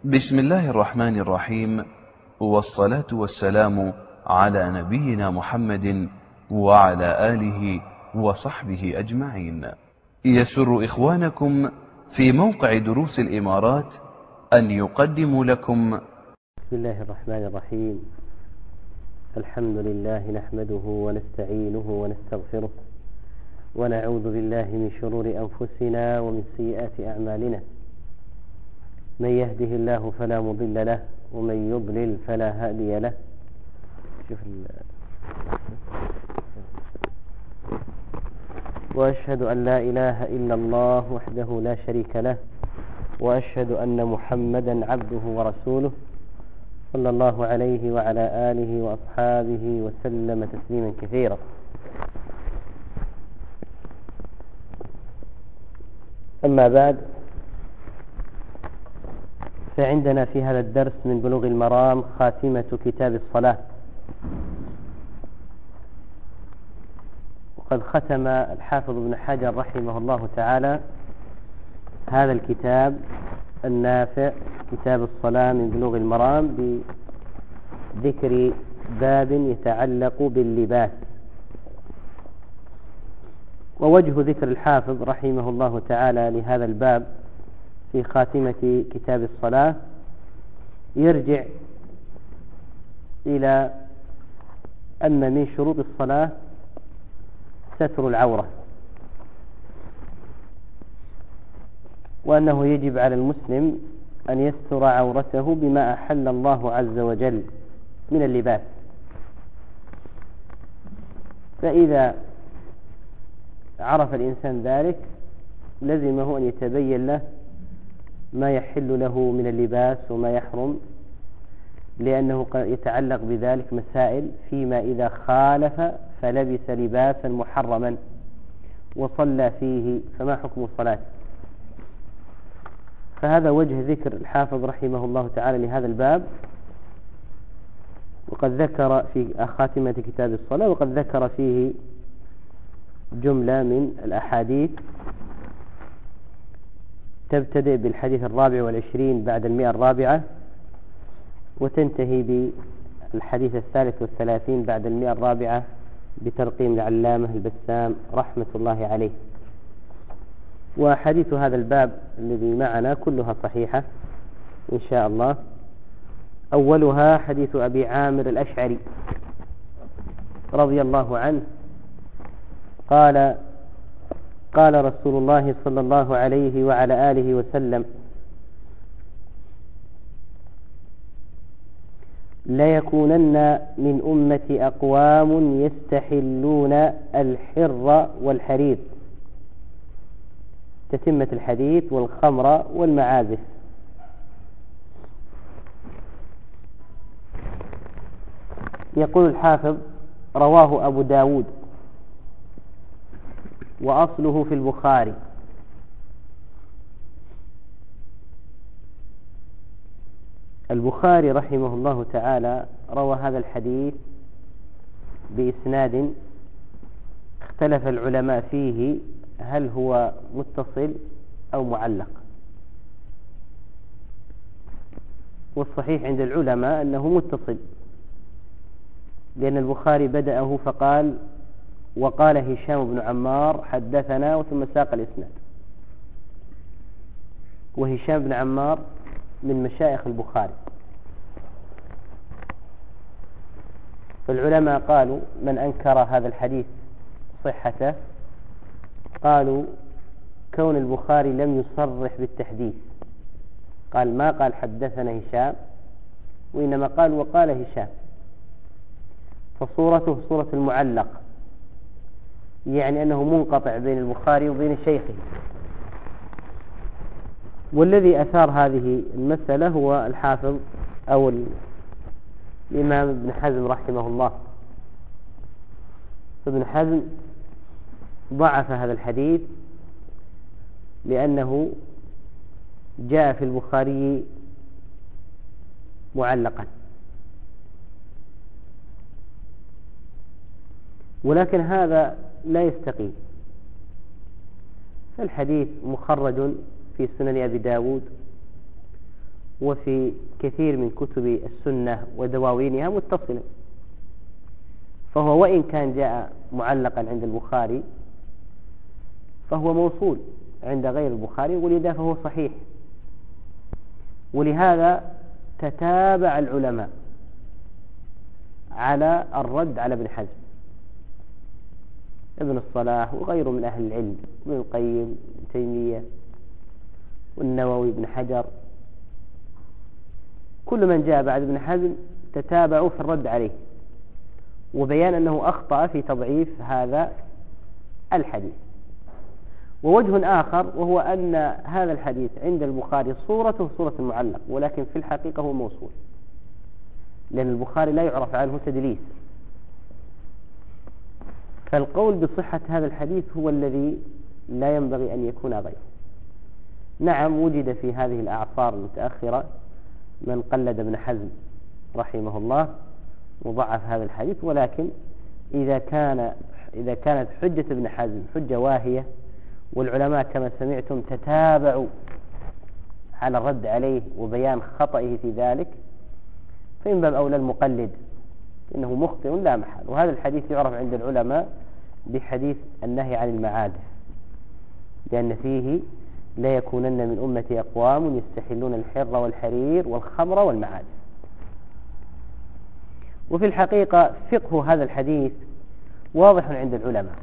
بسم الله الرحمن الرحيم، والصلاة والسلام على نبينا محمد وعلى آله وصحبه أجمعين. يسر إخوانكم في موقع دروس الإمارات أن يقدموا لكم بسم الله الرحمن الرحيم. الحمد لله نحمده ونستعينه ونستغفره، ونعوذ بالله من شرور أنفسنا ومن سيئات أعمالنا. من يهده الله فلا مضل له، ومن يضلل فلا هادي له. وأشهد أن لا إله إلا الله وحده لا شريك له، وأشهد أن محمدا عبده ورسوله صلى الله عليه وعلى آله وأصحابه وسلم تسليما كثيرا. أما بعد، فعندنا في هذا الدرس من بلوغ المرام خاتمة كتاب الصلاة. وقد ختم الحافظ ابن حجر رحمه الله تعالى هذا الكتاب النافع كتاب الصلاة من بلوغ المرام بذكر باب يتعلق باللباس. ووجه ذكر الحافظ رحمه الله تعالى لهذا الباب في خاتمة كتاب الصلاة يرجع إلى أن من شروط الصلاة ستر العورة، وأنه يجب على المسلم أن يستر عورته بما أحل الله عز وجل من اللباس. فإذا عرف الإنسان ذلك لزمه أن يتبين له ما يحل له من اللباس وما يحرم، لأنه يتعلق بذلك مسائل فيما إذا خالف فلبس لباسا محرما وصلى فيه فما حكم صلاته. فهذا وجه ذكر الحافظ رحمه الله تعالى لهذا الباب. وقد ذكر في خاتمة كتاب الصلاة وقد ذكر فيه جملة من الأحاديث تبتدئ بالحديث 24 بعد 100 وتنتهي بالحديث 33 بعد 100 بترقيم العلامة البسام رحمة الله عليه. وحديث هذا الباب الذي معنا كلها صحيحة إن شاء الله. أولها حديث أبي عامر الأشعري رضي الله عنه قال: قال رسول الله صلى الله عليه وعلى آله وسلم: ليكونن من أمتي أقوام يستحلون الحر والحرير، تتمة الحديث، والخمر والمعازف. يقول الحافظ: رواه أبو داود وأصله في البخاري. البخاري رحمه الله تعالى روى هذا الحديث بإسناد اختلف العلماء فيه هل هو متصل أو معلق. والصحيح عند العلماء أنه متصل، لأن البخاري بدأه فقال: وقال هشام بن عمار حدثنا، وثم ساق الإسناد. وهشام بن عمار من مشايخ البخاري. فالعلماء قالوا من أنكر هذا الحديث صحته قالوا كون البخاري لم يصرح بالتحديث، قال ما قال حدثنا هشام، وإنما قال وقال هشام، فصورته صورة المعلق، يعني أنه منقطع بين البخاري وبين شيخه. والذي أثار هذه المسألة هو الحافظ أو الإمام ابن حزم رحمه الله. ابن حزم ضعف هذا الحديث لأنه جاء في البخاري معلقا، ولكن هذا لا يستقيم. فالحديث مخرج في سنن أبي داود وفي كثير من كتب السنة ودواوينها متصلا، فهو وإن كان جاء معلقا عند البخاري فهو موصول عند غير البخاري، ولذا فهو صحيح. ولهذا تتابع العلماء على الرد على ابن حزم، ابن الصلاح وغيره من أهل العلم، ابن القيم، ابن تيمية، والنووي، ابن حجر، كل من جاء بعد ابن حزم تتابعوا في الرد عليه وبيان أنه أخطأ في تضعيف هذا الحديث. ووجه آخر وهو أن هذا الحديث عند البخاري صورته صورة المعلق، ولكن في الحقيقة هو موصول، لأن البخاري لا يعرف عنه تدليس. فالقول بصحة هذا الحديث هو الذي لا ينبغي أن يكون غيره. نعم، وجد في هذه الأعصار المتأخرة من قلد ابن حزم رحمه الله وضعف هذا الحديث، ولكن إذا كانت حجة ابن حزم حجة واهية، والعلماء كما سمعتم تتابعوا على الرد عليه وبيان خطئه في ذلك، فإن باب أولى المقلد إنه مخطئ لا محال. وهذا الحديث يعرف عند العلماء بحديث النهي عن المعادف، لأن فيه لا يكونن من أمتي أقوام يستحلون الحر والحرير والخمر والمعادف. وفي الحقيقة فقه هذا الحديث واضح عند العلماء،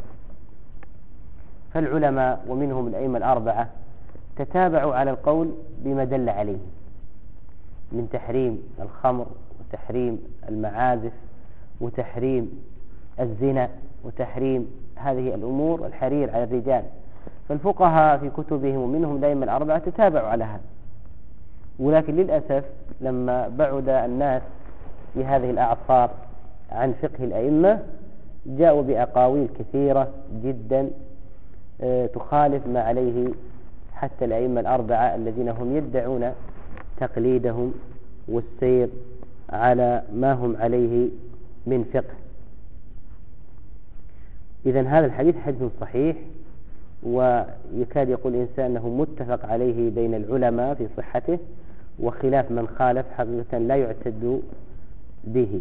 فالعلماء ومنهم الأئمة الأربعة تتابعوا على القول بما دل عليه من تحريم الخمر وتحريم المعازف وتحريم الزنا وتحريم هذه الأمور، الحرير على الرجال. فالفقهاء في كتبهم ومنهم الأئمة الأربعة تتابعوا على هذا، ولكن للأسف لما بعد الناس في هذه الأعصار عن فقه الأئمة جاءوا بأقاويل كثيرة جدا تخالف ما عليه حتى الأئمة الأربعة الذين هم يدعون تقليدهم والسير على ما هم عليه من فقه. إذن هذا الحديث حديث صحيح، ويكاد يقول الإنسان أنه متفق عليه بين العلماء في صحته، وخلاف من خالف حقيقة لا يعتد به.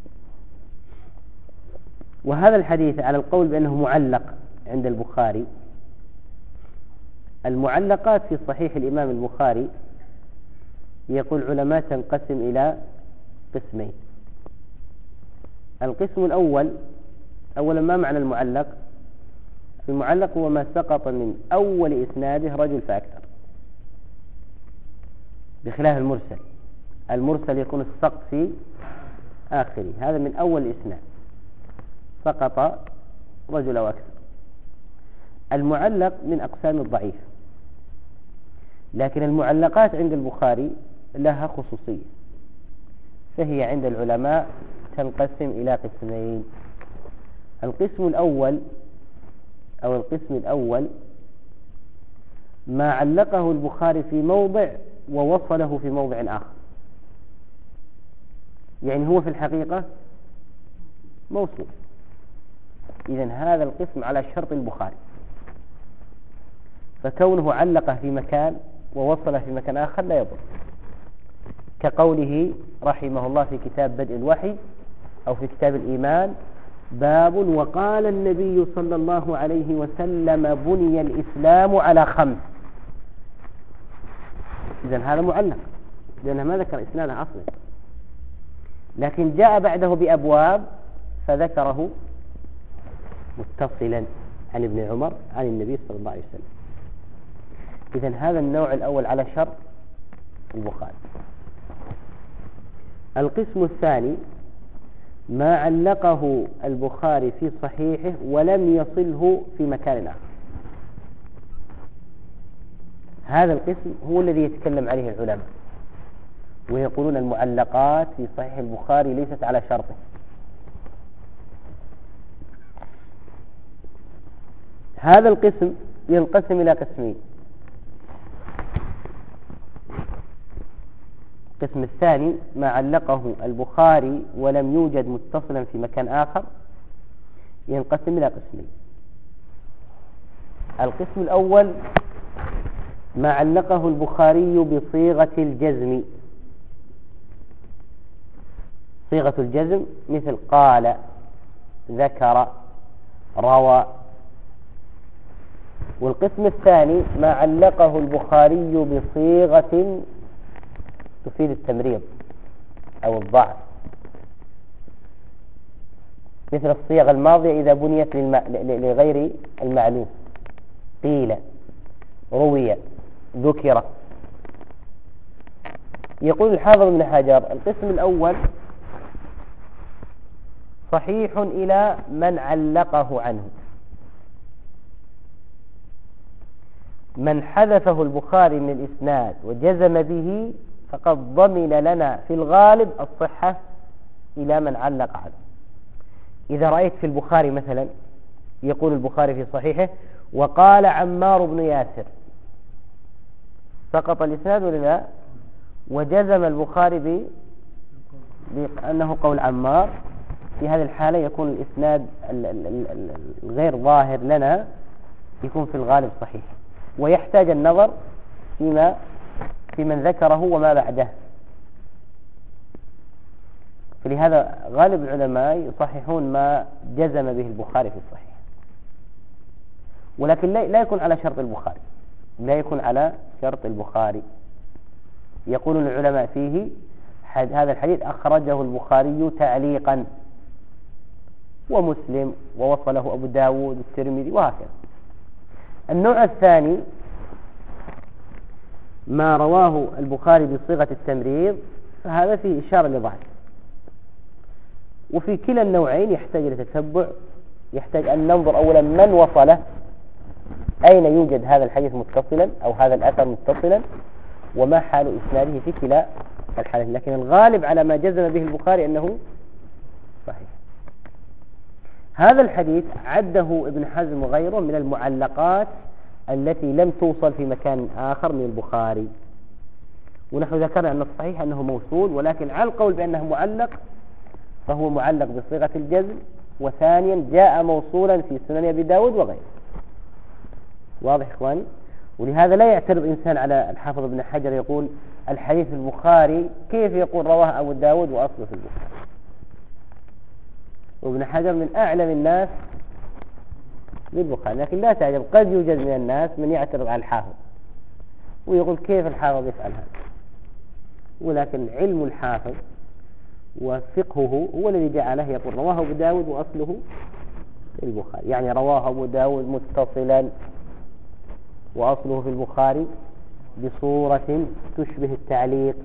وهذا الحديث على القول بأنه معلق عند البخاري، المعلقات في صحيح الإمام البخاري يقول علماء تنقسم إلى قسمين. القسم الأول، أولا ما معنى المعلق؟ المعلق هو ما سقط من أول إسناده رجل فأكثر، بخلاف المرسل. المرسل يكون السقط في آخره، هذا من أول الإسناد سقط رجل أو أكثر. المعلق من أقسام الضعيف، لكن المعلقات عند البخاري لها خصوصية، فهي عند العلماء تنقسم إلى قسمين. القسم الأول ما علقه البخاري في موضع ووصله في موضع آخر، يعني هو في الحقيقة موصول. إذن هذا القسم على شرط البخاري، فكونه علقه في مكان ووصله في مكان آخر لا يضر، كقوله رحمه الله في كتاب بدء الوحي أو في كتاب الإيمان: باب وقال النبي صلى الله عليه وسلم بني الإسلام على 5. إذن هذا معلق لأنه ما ذكر إسناده أصلا، لكن جاء بعده بأبواب فذكره متصلا عن ابن عمر عن النبي صلى الله عليه وسلم. إذن هذا النوع الأول على شرط البخاري. القسم الثاني ما علقه البخاري في صحيحه ولم يصله في مكان آخر. هذا القسم هو الذي يتكلم عليه العلماء ويقولون المعلقات في صحيح البخاري ليست على شرطه. هذا القسم ينقسم إلى قسمين. القسم الثاني ما علقه البخاري ولم يوجد متصلا في مكان آخر ينقسم إلى قسمين. القسم الأول ما علقه البخاري بصيغة الجزم صيغة الجزم مثل قال، ذكر، روى. والقسم الثاني ما علقه البخاري بصيغة تفيد التمريض أو الضعف، مثل الصيغ الماضية إذا بنيت لغير المعلوم، قيل، روي، ذكر. يقول الحافظ ابن حجر: القسم الأول صحيح إلى من علقه عنه، من حذفه البخاري من الإسناد وجزم به فقد ضمن لنا في الغالب الصحة إلى من علق عنه. إذا رأيت في البخاري مثلا يقول البخاري في صحيحه: وقال عمار بن ياسر، سقط الإسناد ولا لا؟ وجزم البخاري بأنه قول عمار. في هذه الحالة يكون الإسناد الغير ظاهر لنا يكون في الغالب صحيح، ويحتاج النظر في من ذكره وما بعده. فلهذا غالب العلماء يصححون ما جزم به البخاري في الصحيح، ولكن لا يكون على شرط البخاري، لا يكون على شرط البخاري. يقول العلماء فيه: هذا الحديث أخرجه البخاري تعليقا، ومسلم، ووصله أبو داود والترمذي، وهكذا. النوع الثاني ما رواه البخاري بصيغة التمريض، فهذا فيه إشارة لضعف. وفي كلا النوعين يحتاج إلى تتبع، يحتاج أن ننظر أولا من وصله، أين يوجد هذا الحديث متصلا أو هذا الأثر متصلا، وما حال إسناده في كلا الحالة. لكن الغالب على ما جزم به البخاري أنه صحيح. هذا الحديث عده ابن حزم وغيره من المعلقات التي لم توصل في مكان آخر من البخاري. ونحن ذكرنا أن الصحيح أنه موصول، ولكن على القول بأنه معلق فهو معلق بصيغة الجزم، وثانيا جاء موصولا في سنن أبي داود وغيره. واضح إخواني؟ ولهذا لا يعترض إنسان على الحافظ ابن حجر يقول الحديث البخاري كيف يقول رواه أبو داود وأصله في البخاري. وابن حجر من أعلم الناس بالبخاري، لكن لا تعجب قد يوجد من الناس من يعترض على الحافظ ويقول كيف الحافظ يفعل هذا. ولكن علم الحافظ وفقهه هو الذي جعله يقول رواه أبو داود وأصله في البخاري، يعني رواه أبو داود متصلا وأصله في البخاري بصورة تشبه التعليق.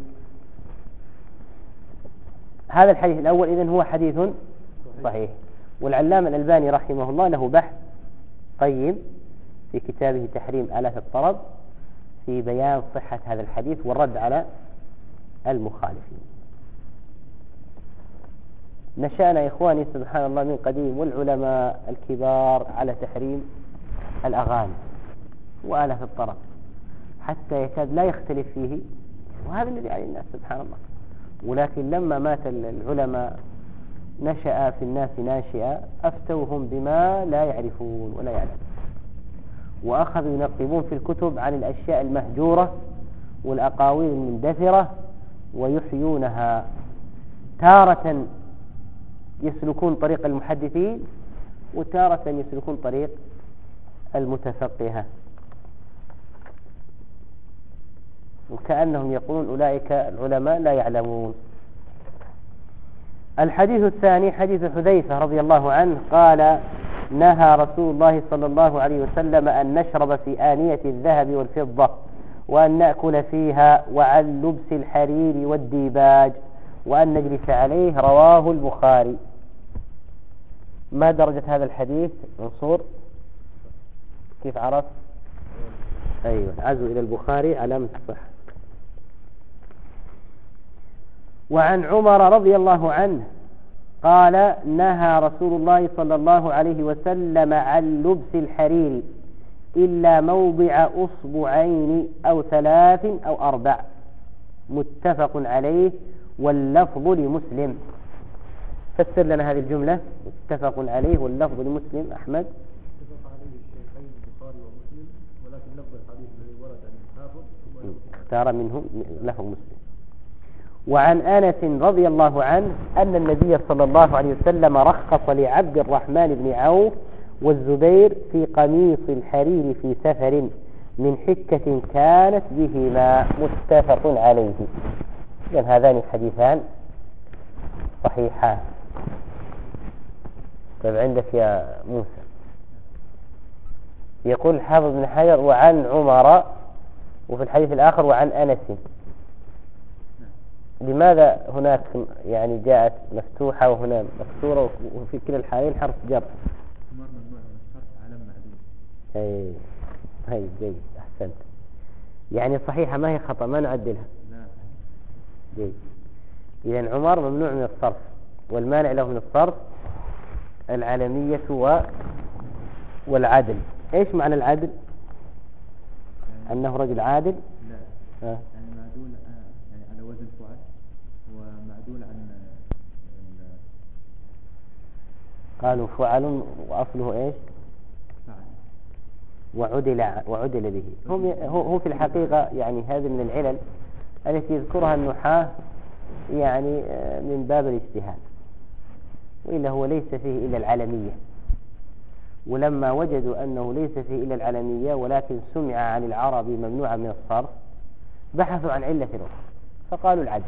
هذا الحديث الأول إذن هو حديث صحيح. والعلامة الألباني رحمه الله له بحث طيب في كتابه تحريم آلات الطرب في بيان صحة هذا الحديث والرد على المخالفين. نشأنا إخواني سبحان الله من قديم والعلماء الكبار على تحريم الأغاني وآلات الطرب حتى يكاد لا يختلف فيه، وهذا الذي عليه الناس سبحان الله. ولكن لما مات العلماء نشأ في الناس ناشئة أفتوهم بما لا يعرفون ولا يعلمون، وأخذوا ينقبون في الكتب عن الأشياء المهجورة والأقاويل المندثرة ويحيونها، تارة يسلكون طريق المحدثين وتارة يسلكون طريق المتفقهة، وكأنهم يقولون أولئك العلماء لا يعلمون. الحديث الثاني حديث حذيفة رضي الله عنه قال: نهى رسول الله صلى الله عليه وسلم أن نشرب في آنية الذهب والفضة وأن نأكل فيها وعن لبس الحرير والديباج وأن نجلس عليه. رواه البخاري. ما درجة هذا الحديث منصور؟ كيف عرف؟ أيوة، عزو إلى البخاري علامة الصحة. وعن عمر رضي الله عنه قال: نهى رسول الله صلى الله عليه وسلم عن لبس الحرير إلا موضع أصبعين أو 3 أو 4. متفق عليه واللفظ لمسلم. فسر لنا هذه الجملة: متفق عليه واللفظ لمسلم. أحمد. اتفق عليه الشيخين البخاري ومسلم، ولكن لفظ الحديث الذي ورد عن الحافظ اختار منهم لفظ مسلم. وعن أنس رضي الله عنه أن النبي صلى الله عليه وسلم رخص لعبد الرحمن بن عوف والزبير في قميص الحرير في سفر من حكة كانت بهما، متفق عليه. إذن هذان الحديثان صحيحان. طيب عندك يا موسى. يقول الحافظ بن حجر وعن عمر، وفي الحديث الآخر وعن أنس. لماذا هناك يعني جاءت مفتوحة وهنا مكسورة وفي كلا الحالين حرف جر؟ هاي جيد، أحسنت. يعني صحيحة ما هي خطأ، ما نعدلها. جيد. إذن عمر ممنوع من الصرف، والمانع له من الصرف العلمية والعدل. إيش معنى العدل؟ أنه رجل عادل؟ لا، يعني معدول يعني على وزن فعل، ومعدول عن قالوا فعل وأصله إيش؟ وعدل به. هو في الحقيقة يعني هذه من العلل التي يذكرها النحاة يعني من باب الاجتهاد، وإلا هو ليس فيه إلا العلمية. ولما وجدوا أنه ليس فيه إلا العلمية ولكن سمع عن العرب ممنوعا من الصرف، بحثوا عن علة أخرى فقالوا العدل،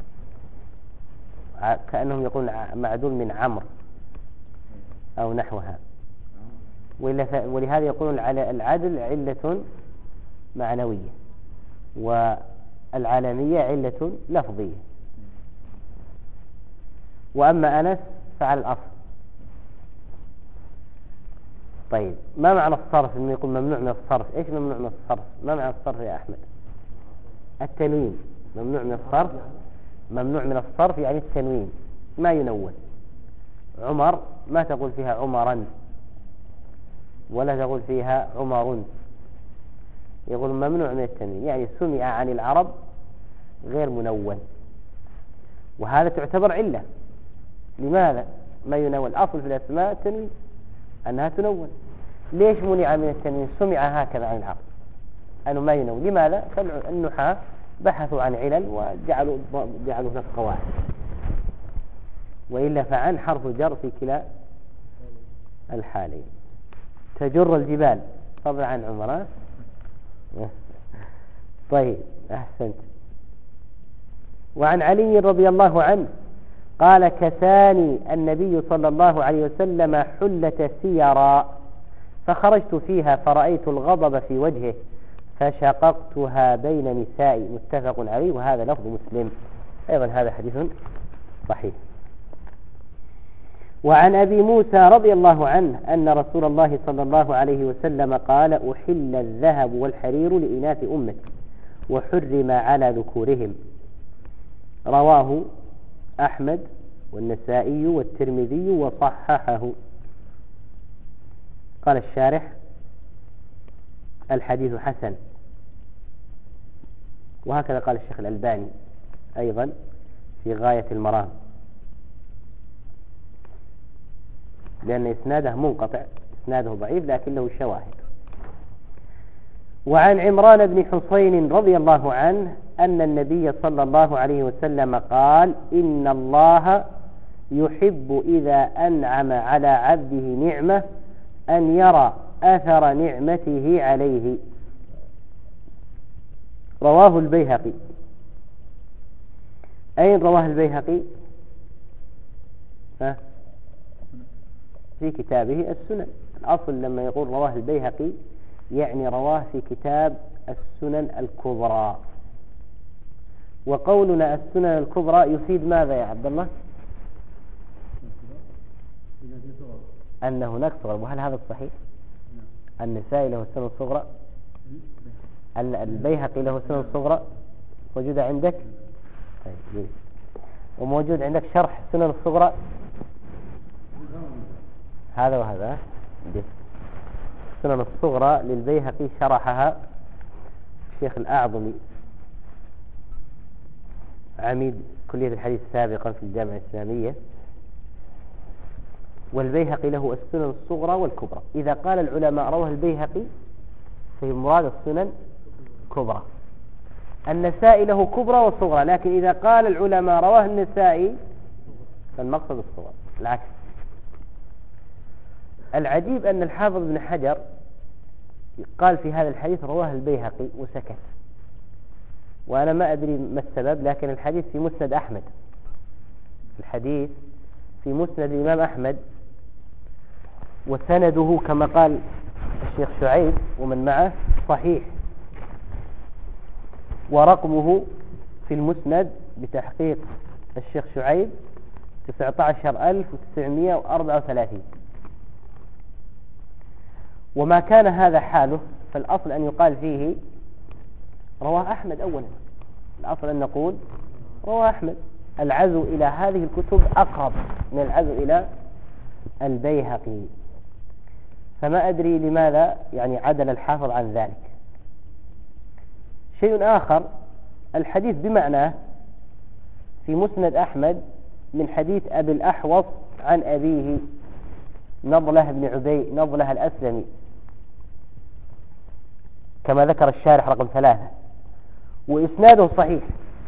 كأنهم يقولون معدول من عمرو أو نحوها. ولهذا يقولون العدل علة معنوية والعالمية علة لفظية. وأما أنس فعلى الأصل. طيب ما معنى الصرف لما يقول ممنوع من الصرف؟ إيش ممنوع من الصرف؟ ما معنى الصرف يا أحمد؟ التنوين. ممنوع من الصرف، ممنوع من الصرف يعني التنوين، ما ينون. عمر ما تقول فيها عمرا ولا تقول فيها عمر، يقول ممنوع من التنوين، يعني سمع عن العرب غير منون، وهذا تعتبر علة. لماذا ما ينون؟ الأصل في الأسماء التنوين، أنها تنون. ليش منع من التنوين؟ سمع هكذا عن العرب أنه ما ينون. لماذا؟ فالنحاة بحثوا عن علل وجعلوا هناك قواعد. وإلا فعن حرف جر في كلا الحالين. تجر الجبال طبعا عن عمر. طيب أحسنت. وعن علي رضي الله عنه قال كساني النبي صلى الله عليه وسلم حلة سيرا فخرجت فيها فرأيت الغضب في وجهه فشققتها بين نسائي، متفق عليه. وهذا لفظ مسلم أيضا، هذا حديث صحيح. وعن أبي موسى رضي الله عنه أن رسول الله صلى الله عليه وسلم قال أحل الذهب والحرير لإناث أمتي وحرم على ذكورهم. رواه أحمد والنسائي والترمذي وصححه. قال الشارح الحديث حسن، وهكذا قال الشيخ الألباني أيضا في غاية المرام، لأن إسناده منقطع، إسناده ضعيف لكن له شواهد. وعن عمران بن حسين رضي الله عنه أن النبي صلى الله عليه وسلم قال إن الله يحب إذا أنعم على عبده نعمة أن يرى أثر نعمته عليه. رواه البيهقي. أين رواه البيهقي؟ في كتابه السنن. الأصل لما يقول رواه البيهقي يعني رواه في كتاب السنن الكبرى. وقولنا السنن الكبرى يفيد ماذا يا عبد الله؟ أن هناك صغر. وهل هذا الصحيح؟ النسائي له السنن الصغرى، البيهقي له السنن الصغرى موجودة عندك؟ طيب. وموجود عندك شرح السنن الصغرى هذا وهذا. السنن الصغرى للبيهقي شرحها الشيخ الأعظمي عميد كلية الحديث سابقا في الجامعة الإسلامية. والبيهقي له السنن الصغرى والكبرى. إذا قال العلماء رواه البيهقي فهي مراد السنن كبرى، النسائي له كبرى وصغرى، لكن إذا قال العلماء رواه النسائي فالمقصد الصغرى، العكس. العجيب أن الحافظ بن حجر قال في هذا الحديث رواه البيهقي وسكت، وأنا ما أدري ما السبب، لكن الحديث في مسند أحمد، الحديث في مسند الإمام أحمد، وسنده كما قال الشيخ شعيب ومن معه صحيح، ورقمه في المسند بتحقيق الشيخ شعيب 19934. وما كان هذا حاله فالأصل أن يقال فيه رواه أحمد أولا، الأصل أن نقول رواه أحمد. العزو إلى هذه الكتب أقرب من العزو إلى البيهقي، فما أدري لماذا يعني عدل الحافظ عن ذلك. شيء آخر، الحديث بمعناه في مسند أحمد من حديث أبي الأحوص عن أبيه نضلة بن عبي نضلة الأسلمي كما ذكر الشارح رقم 3، وإسناده صحيح،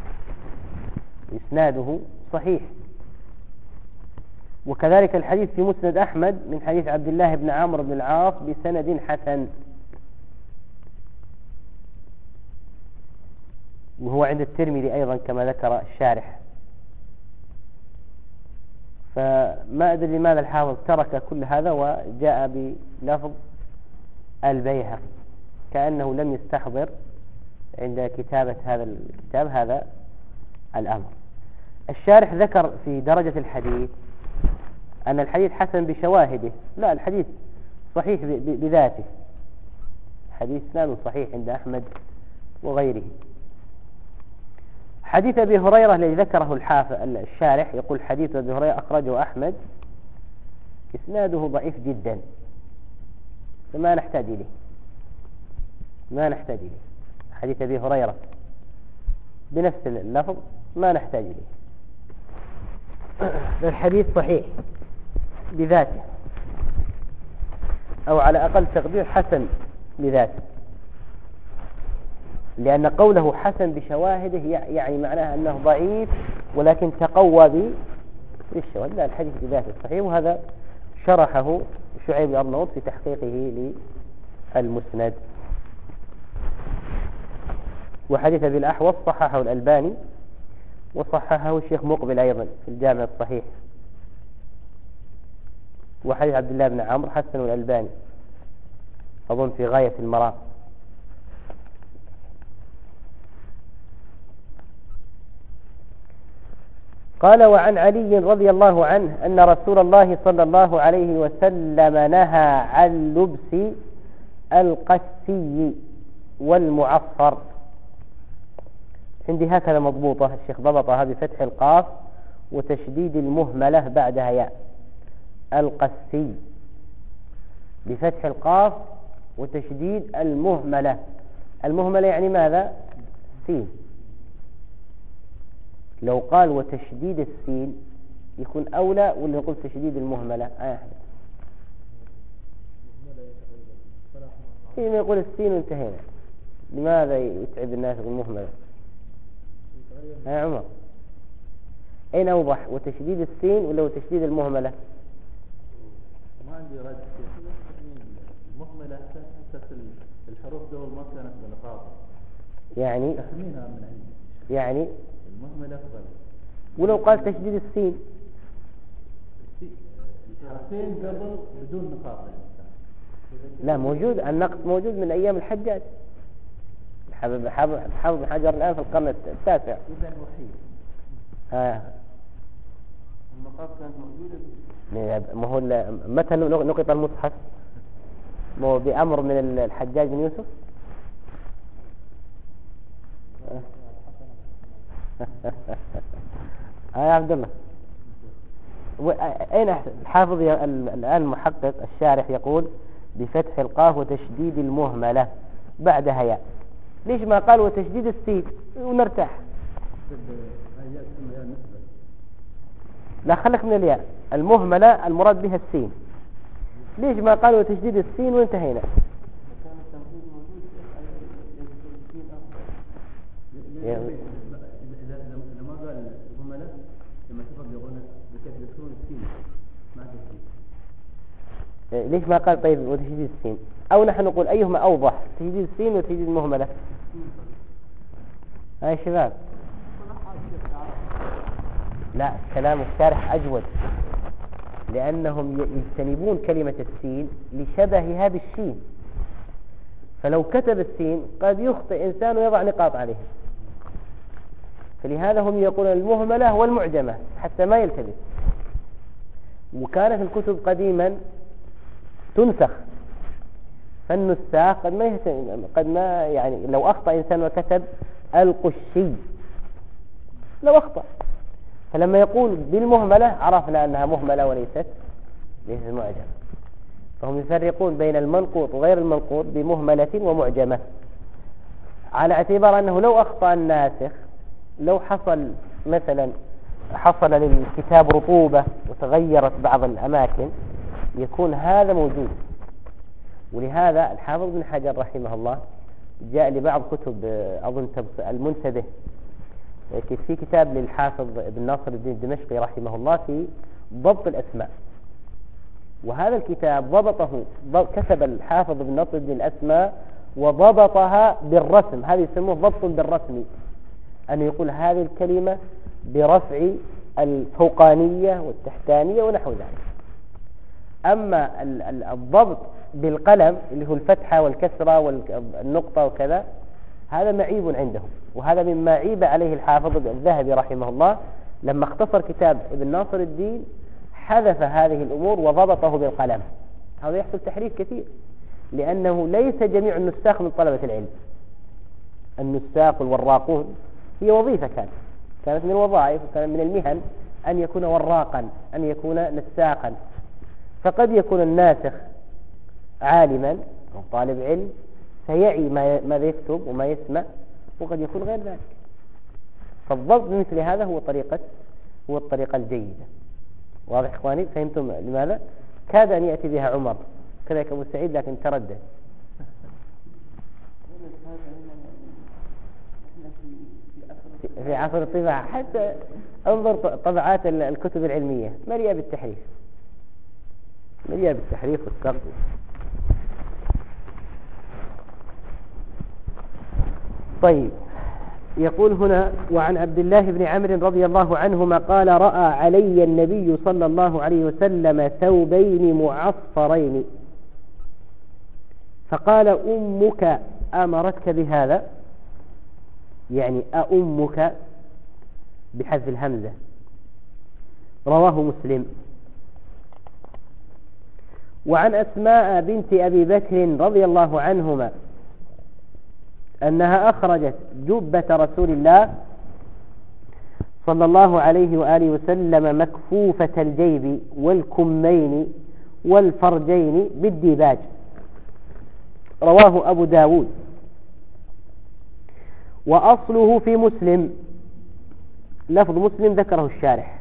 إسناده صحيح. وكذلك الحديث في مسند أحمد من حديث عبد الله بن عمرو بن العاص بسند حسن، وهو عند الترمذي أيضا كما ذكر الشارح. فما أدري لماذا الحافظ ترك كل هذا وجاء بلفظ البيهقي، كأنه لم يستحضر عند كتابة هذا الكتاب هذا الأمر. الشارح ذكر في درجة الحديث أن الحديث حسن بشواهده، لا، الحديث صحيح بذاته، حديث سنان صحيح عند أحمد وغيره. حديث أبي هريرة الذي ذكره الشارح، يقول حديث أبي هريرة أخرجه أحمد، إسناده ضعيف جدا، فما نحتاج إليه، ما نحتاج إليه. حديث أبي هريرة بنفس اللفظ ما نحتاج إليه، الحديث صحيح بذاته، أو على أقل تقدير حسن بذاته، لأن قوله حسن بشواهده يعني معناه أنه ضعيف ولكن تقوى بالشواهد. لا، الحديث بذاته صحيح، وهذا شرحه شعيب الأرناؤوط في تحقيقه للمسند. وحديث أبي الأحوص صححه الألباني وصححه الشيخ مقبل أيضا في الجامع الصحيح. وحديث عبد الله بن عمرو حسن الألباني أظن في غاية المرام. قال: وعن علي رضي الله عنه أن رسول الله صلى الله عليه وسلم نهى عن لبس القسي والمعصر. عندي هكذا مضبوطة، الشيخ ضبطها بفتح القاف وتشديد المهملة بعدها ياء، القسي بفتح القاف وتشديد المهملة. المهملة يعني ماذا؟ سين. لو قال وتشديد السين يكون أولى، ولا نقول تشديد المهملة؟ فيما يقول السين وانتهينا، لماذا يتعب الناس بالمهملة؟ يا عمر، أين أوضح، وتشديد السين ولا وتشديد المهملة؟ ما عندي رد. المهملة أساس الحروف دول ما كانت بنقاط، يعني تخمينها من عندي، يعني المهملة أفضل. ولو قال تشديد السين؟ الحرفين قبل بدون نقاط. لا، موجود النقص، موجود من أيام الحجاج. حافظ بن حجر الآن في القرن التاسع. إذا وحيد. النقاط كانت موجودة. ما هو متى نقط المصحف؟ ما هو بأمر من الحجاج بن يوسف. يا عبد الله، أين الحافظ الآن المحقق الشارح يقول بفتح القاف وتشديد المهملة بعدها ياء، ليش ما قال وتشديد السين ونرتاح؟ لا، خلك من الياء، المهملة المراد بها السين، ليش ما قال وتشديد السين وانتهينا؟ إذا ما قال المهملة لما تفرق يقولون بكسر السين السين ما تسين. ليش ما قال طيب وتشديد السين؟ أو نحن نقول أيهما أوضح، تشديد السين وتشديد المهملة؟ هاي شباب لا، كلام الشارح أجود، لأنهم يجتنبون كلمة السين لشبهها بالشين، فلو كتب السين قد يخطئ إنسان ويضع نقاط عليه، فلهذا هم يقولون المهملة والمعجمة حتى ما يلتبس. وكانت الكتب قديما تنسخ، فالنساخ قد ما يعني لو أخطأ إنسان وكتب القشي لو أخطأ، فلما يقول بالمهملة عرفنا أنها مهملة وليست معجمة. فهم يفرقون بين المنقوط وغير المنقوط بمهملة ومعجمة، على اعتبار أنه لو أخطأ الناسخ، لو حصل للكتاب رطوبة وتغيرت بعض الأماكن يكون هذا موجود. ولهذا الحافظ بن حجر رحمه الله جاء لبعض كتب أظن المنتبه في كتاب للحافظ ابن ناصر الدين الدمشقي رحمه الله في ضبط الأسماء، وهذا الكتاب كتب الحافظ ابن ناصر الدين الأسماء وضبطها بالرسم، هذا يسموه ضبط بالرسم، أن يقول هذه الكلمة برفع الفوقانية والتحتانية ونحو ذلك. أما الضبط بالقلم اللي هو الفتحة والكسرة والنقطة وكذا هذا معيب عندهم، وهذا مما عيب عليه الحافظ الذهبي رحمه الله لما اختصر كتاب ابن ناصر الدين حذف هذه الأمور وضبطه بالقلم. هذا يحصل تحريف كثير، لأنه ليس جميع النساخ من طلبة العلم. النساخ والوراقون هي وظيفة كانت من الوظائف وكانت من المهن أن يكون وراقا، أن يكون نساقا. فقد يكون الناسخ عالما أو طالب علم فيعي ماذا يكتب وما يسمع، وقد يكون غير ذلك. فالضبط مثل هذا هو الطريقة الجيدة. واضح إخواني؟ فهمتم لماذا؟ كاد أن يأتي بها عمر كذلك أبو سعيد لكن تردد. في عصر الطباعة حتى انظر طبعات الكتب العلمية مليئة بالتحريف، والسقط. طيب، يقول هنا: وعن عبد الله بن عمرو رضي الله عنهما قال: رأى علي النبي صلى الله عليه وسلم ثوبين معصفرين فقال: أمك أمرتك بهذا، يعني أأمك بحذف الهمزة. رواه مسلم. وعن أسماء بنت أبي بكر رضي الله عنهما أنها أخرجت جبة رسول الله صلى الله عليه وآله وسلم مكفوفة الجيب والكمين والفرجين بالديباج. رواه أبو داود. وأصله في مسلم، لفظ مسلم ذكره الشارح.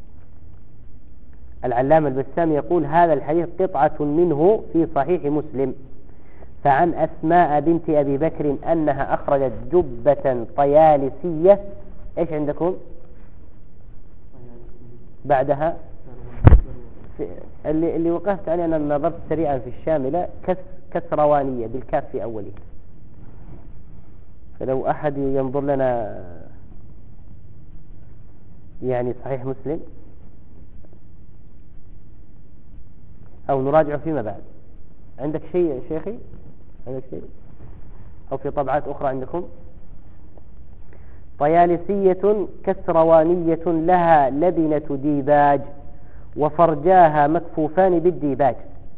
العلامة البسام يقول: هذا الحديث قطعة منه في صحيح مسلم. فعن أسماء بنت أبي بكر أنها أخرجت جبة طيالسية. إيش عندكم بعدها؟ اللي وقفت عليه أنا نظرت سريعا في الشاملة كسروانية بالكاف في أوله، فلو أحد ينظر لنا يعني صحيح مسلم أو نراجعه فيما بعد. عندك شيء شيخي؟ عندك شيء أو في طبعات أخرى عندكم؟ طيالسية كسروانية لها لبنة ديباج وفرجاها مكفوفان بالديباج.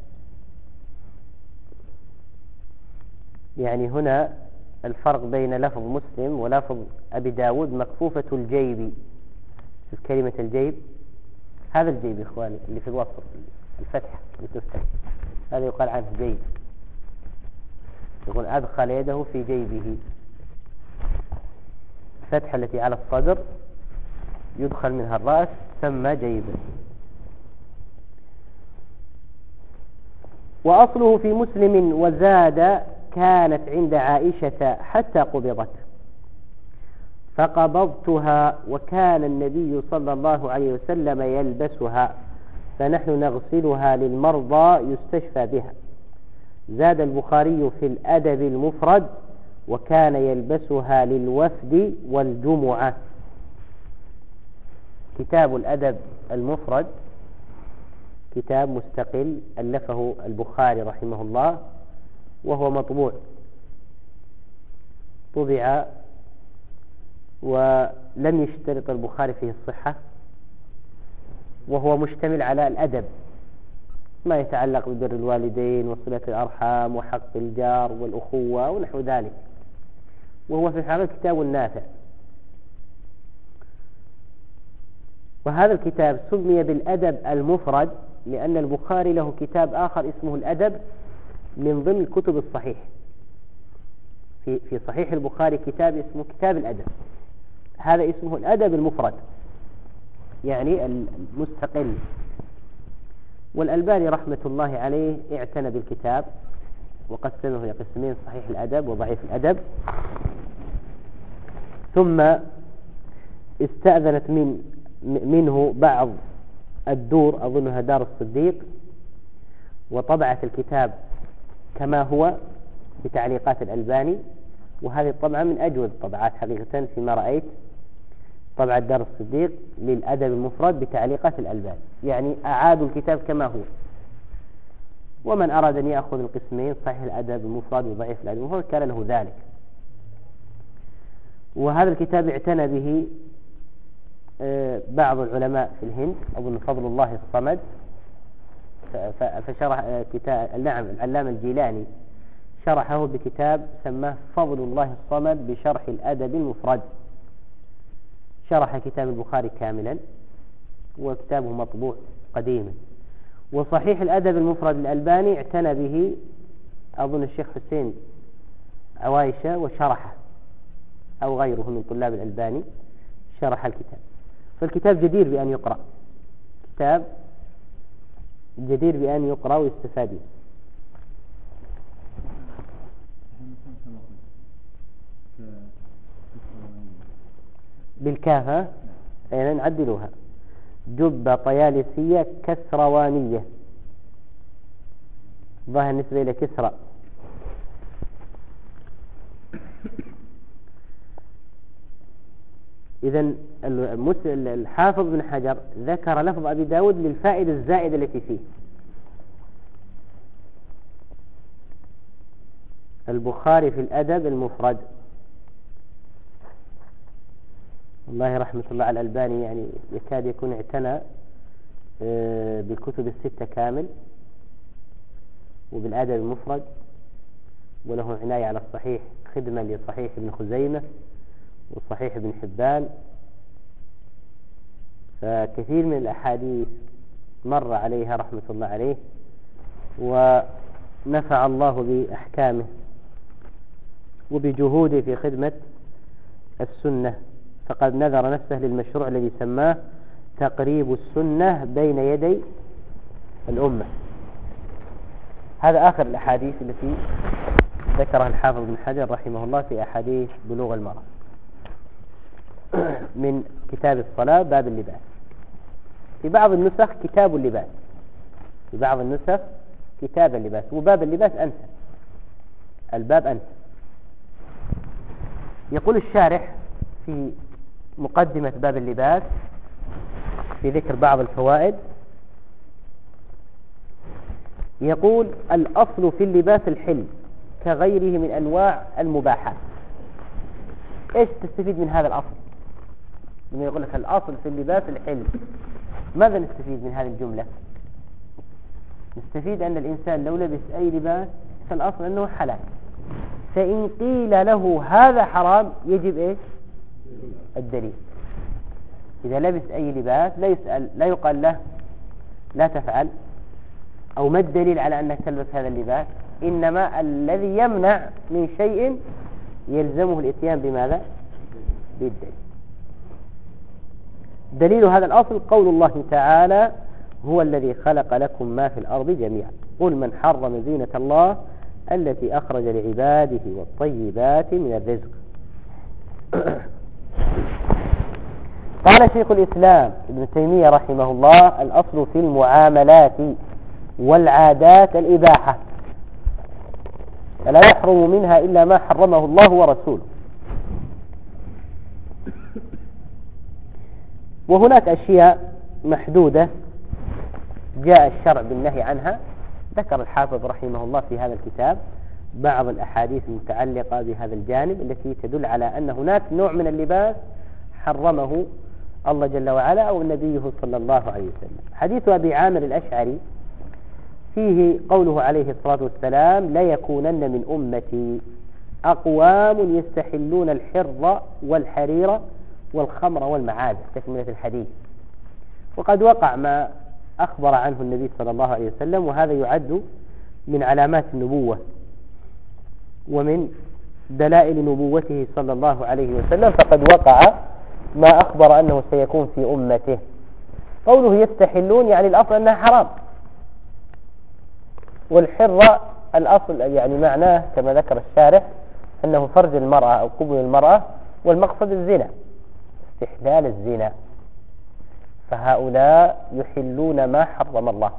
يعني هنا الفرق بين لفظ مسلم ولفظ أبي داود مكفوفة الجيب. شوف كلمة الجيب، هذا الجيب يا إخواني اللي في الوسط الفتحة اللي تفتح، هذا يقال عنه جيب، يقول أدخل يده في جيبه. الفتحة التي على الصدر يدخل منها الرأس تسمى جيبا. وأصله في مسلم وزاد: كانت عند عائشة حتى قبضت. فقبضتها وكان النبي صلى الله عليه وسلم يلبسها فنحن نغسلها للمرضى يستشفى بها. زاد البخاري في الأدب المفرد وكان يلبسها للوفد والجمعة. كتاب الأدب المفرد كتاب مستقل ألفه البخاري رحمه الله، وهو مطبوع، طبع ولم يشترط البخاري فيه الصحة، وهو مشتمل على الأدب، ما يتعلق ببر الوالدين وصلة الأرحام وحق الجار والأخوة ونحو ذلك، وهو في الحقيقة كتاب نافع. وهذا الكتاب سمي بالأدب المفرد لأن البخاري له كتاب آخر اسمه الأدب من ضمن كتب الصحيح. في صحيح البخاري كتاب اسمه كتاب الأدب، هذا اسمه الأدب المفرد يعني المستقل. والألباني رحمة الله عليه اعتنى بالكتاب وقسمه إلى قسمين: صحيح الأدب وضعيف الأدب. ثم استأذنت منه بعض الدور، أظنها دار الصديق، وطبعت الكتاب كما هو بتعليقات الألباني، وهذه الطبعة من أجود الطبعات حقيقة فيما رأيت، طبعة دار الصديق للأدب المفرد بتعليقات الألباني، يعني أعادوا الكتاب كما هو. ومن أراد أن يأخذ القسمين صحيح الأدب المفرد وضعيف الأدب المفرد كان له ذلك. وهذا الكتاب اعتنى به بعض العلماء في الهند، أظن فضل الله الصمد، فشرح كتاب العلامة الجيلاني شرحه بكتاب سماه فضل الله الصمد بشرح الأدب المفرد. شرح كتاب البخاري كاملا وكتابه مطبوع قديما. وصحيح الأدب المفرد الألباني اعتنى به أظن الشيخ حسين عوايشة وشرحه، أو غيره من طلاب الألباني شرح الكتاب. فالكتاب جدير بأن يقرأ، كتاب جدير بأن يقرأ ويستفاد منه. بالكافة أين نعدلوها؟ جبة طيالسية كسروانية، ظاهر نسبة إلى كسرى. إذن الحافظ بن حجر ذكر لفظ أبي داود للفائدة الزائدة التي فيه. البخاري في الأدب المفرد، والله رحمة الله على الألباني، يعني يكاد يكون اعتنى بالكتب الستة كامل وبالأدب المفرد، وله عناية على الصحيح خدمة لصحيح ابن خزيمة وصحيح ابن حبان. فكثير من الأحاديث مر عليها رحمة الله عليه، ونفع الله بأحكامه وبجهوده في خدمة السنة، فقد نذر نفسه للمشروع الذي سماه تقريب السنة بين يدي الأمة. هذا آخر الأحاديث التي ذكرها الحافظ بن حجر رحمه الله في أحاديث بلوغ المرأة من كتاب الصلاة باب اللباس. في بعض النسخ كتاب اللباس، في بعض النسخ كتاب اللباس، وباب اللباس أنسى، الباب أنسى. يقول الشارح في مقدمة باب اللباس في ذكر بعض الفوائد، يقول: الأصل في اللباس الحل كغيره من أنواع المباحات. إيش تستفيد من هذا الأصل؟ لما يقول لك الأصل في اللباس الحل، ماذا نستفيد من هذه الجملة؟ نستفيد أن الإنسان لو لبس أي لباس فالأصل أنه حلال، فإن قيل له هذا حرام يجب إيش؟ الدليل. إذا لبس أي لباس لا يقال له لا تفعل أو ما الدليل على أنك تلبس هذا اللباس، إنما الذي يمنع من شيء يلزمه الإتيان بماذا؟ بالدليل. دليل هذا الأصل قول الله تعالى: هو الذي خلق لكم ما في الأرض جميعا قل من حرم زينة الله التي أخرج لعباده والطيبات من الرزق. قال شيخ الإسلام ابن تيمية رحمه الله: الأصل في المعاملات والعادات الإباحة، فلا يحرم منها إلا ما حرمه الله ورسوله. وهناك أشياء محدودة جاء الشرع بالنهي عنها، ذكر الحافظ رحمه الله في هذا الكتاب بعض الأحاديث المتعلقة بهذا الجانب التي تدل على أن هناك نوع من اللباس حرمه الله جل وعلا أو نبيه صلى الله عليه وسلم. حديث أبي عامر الأشعري فيه قوله عليه الصلاة والسلام: لا يكونن من أمتي أقوام يستحلون الحر والحرير والخمر والمعازف، تكملة الحديث. وقد وقع ما أخبر عنه النبي صلى الله عليه وسلم، وهذا يعد من علامات النبوة ومن دلائل نبوته صلى الله عليه وسلم، فقد وقع ما أخبر أنه سيكون في أمته. قوله يستحلون يعني الأصل أنها حرام، والحر الأصل يعني معناه كما ذكر الشارح أنه فرج المرأة أو قبل المرأة، والمقصد الزنا، استحلال الزنا، فهؤلاء يحلون ما حرم الله.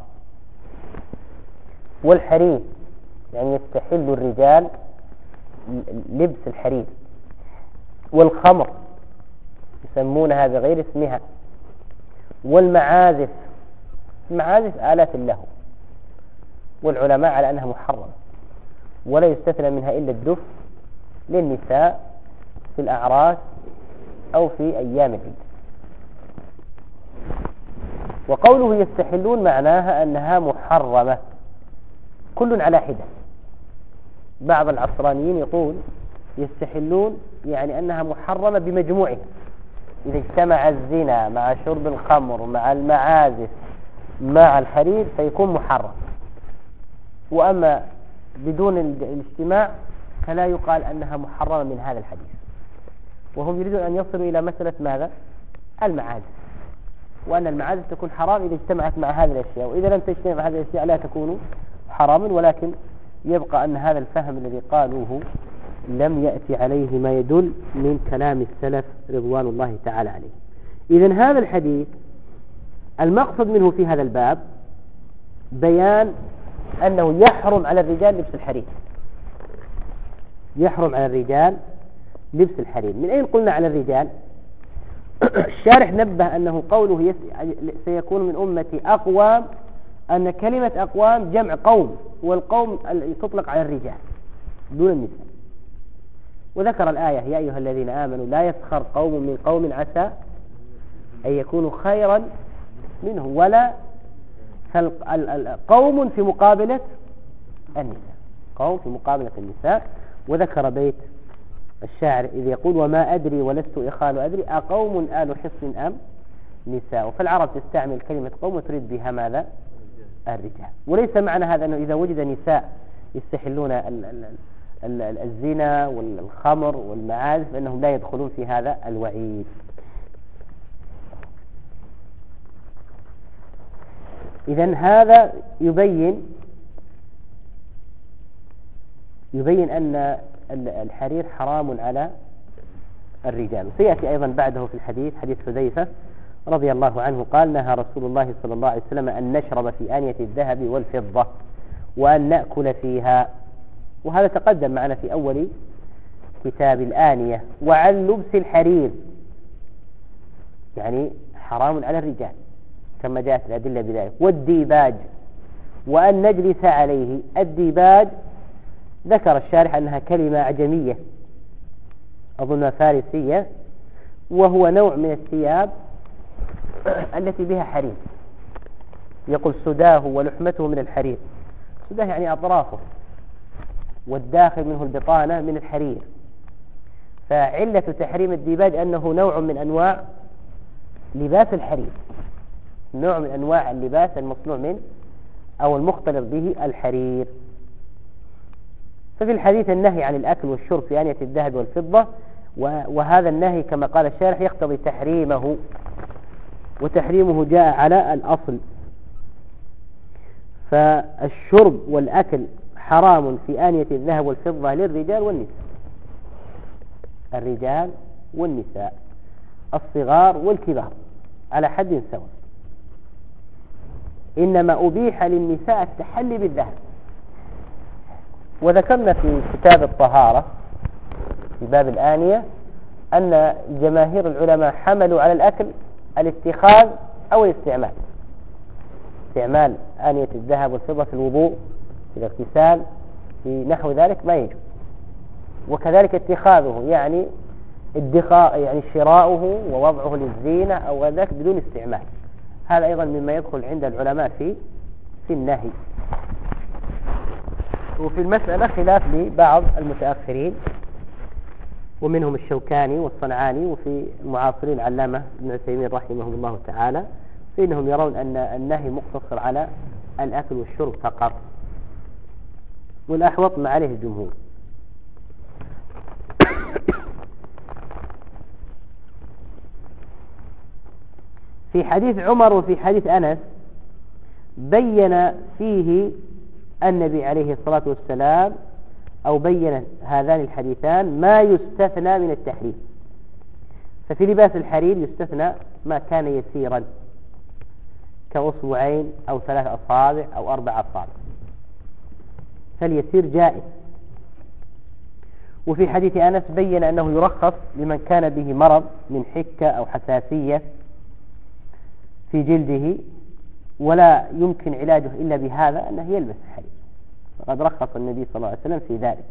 والحرير يعني يستحل الرجال لبس الحرير. والخمر يسمونها بغير اسمها. والمعازف، المعازف آلات اللهو، والعلماء على أنها محرمة، ولا يستثنى منها إلا الدف للنساء في الأعراس أو في أيام العيد. وقوله يستحلون معناها أنها محرمة كل على حدة. بعض العصرانيين يقول يستحلون يعني أنها محرمة بمجموعها، إذا اجتمع الزنا مع شرب الخمر مع المعازف مع الحرير فيكون محرم، وأما بدون الاجتماع فلا يقال أنها محرمة من هذا الحديث. وهم يريدون أن يصلوا إلى مسألة ماذا؟ المعازف، وأن المعازف تكون حرام إذا اجتمعت مع هذه الأشياء، وإذا لم تجتمع مع هذه الأشياء لا تكون حراما. ولكن يبقى أن هذا الفهم الذي قالوه لم يأتي عليه ما يدل من كلام السلف رضوان الله تعالى عليه. إذن هذا الحديث المقصد منه في هذا الباب بيان أنه يحرم على الرجال لبس الحرير، يحرم على الرجال لبس الحرير. من أين قلنا على الرجال؟ الشارح نبه أنه قوله سيكون من أمتي أقوام، أن كلمة أقوام جمع قوم، والقوم تطلق على الرجال دون النساء. وذكر الآية: يا أيها الذين آمنوا لا يسخر قوم من قوم عسى أن يكونوا خيرا منه، ولا قوم في مقابلة النساء، قوم في مقابلة النساء. وذكر بيت الشاعر إذ يقول: وما أدري ولست إخال أدري أقوم آل حصن أم نساء. فالعرب تستعمل كلمة قوم وتريد بها ماذا؟ الرجال. وليس معنى هذا أنه إذا وجد نساء يستحلون الزنا والخمر والمعازف أنهم لا يدخلون في هذا الوعيد. إذن هذا يبين أن الحرير حرام على الرجال. سيأتي أيضا بعده في الحديث حديث حذيفة رضي الله عنه قال: نهى رسول الله صلى الله عليه وسلم أن نشرب في آنية الذهب والفضة وأن نأكل فيها. وهذا تقدم معنا في أول كتاب الآنية. وعن لبس الحرير يعني حرام على الرجال كما جاءت الأدلة بذلك. والديباج وأن نجلس عليه. الديباج ذكر الشارح أنها كلمة أعجمية أظنها فارسية، وهو نوع من الثياب التي بها حرير. يقول: سداه ولحمته من الحرير. سداه يعني أطرافه، والداخل منه البطانة من الحرير. فعلة تحريم الديباج أنه نوع من أنواع لباس الحرير، نوع من أنواع اللباس المصنوع من أو المختلط به الحرير. ففي الحديث النهي عن الأكل والشرب في آنية الذهب والفضة، وهذا النهي كما قال الشارح يقتضي تحريمه، وتحريمه جاء على الأصل. فالشرب والأكل حرام في آنية الذهب والفضة للرجال والنساء، الرجال والنساء. الصغار والكبار على حد سواء، إنما أبيح للنساء التحلي بالذهب. وذكرنا في كتاب الطهارة في باب الآنية أن جماهير العلماء حملوا على الأكل الاتخاذ أو الاستعمال. استعمال آنية الذهب والفضة في الوضوء في الاغتسال في نحو ذلك ما يجوز، وكذلك اتخاذه يعني يعني شراؤه ووضعه للزينة أو ذلك بدون استعمال، هذا أيضا مما يدخل عند العلماء في النهي. وفي المسألة خلاف لبعض المتأخرين ومنهم الشوكاني والصنعاني، وفي المعاصرين العلامة ابن عثيمين رحمه الله تعالى، فإنهم يرون أن النهي مقتصر على الأكل والشرب فقط، والأحوط ما عليه الجمهور. في حديث عمر وفي حديث أنس بين فيه النبي عليه الصلاة والسلام، أو بين هذان الحديثان ما يستثنى من التحريم. ففي لباس الحرير يستثنى ما كان يسيرا كأصبعين أو 3 أصابع أو 4 أصابع، فاليسير جائز. وفي حديث أنس بين أنه يرخص لمن كان به مرض من حكة أو حساسية في جلده ولا يمكن علاجه إلا بهذا أنه يلبس الحرير، فقد رخص النبي صلى الله عليه وسلم في ذلك.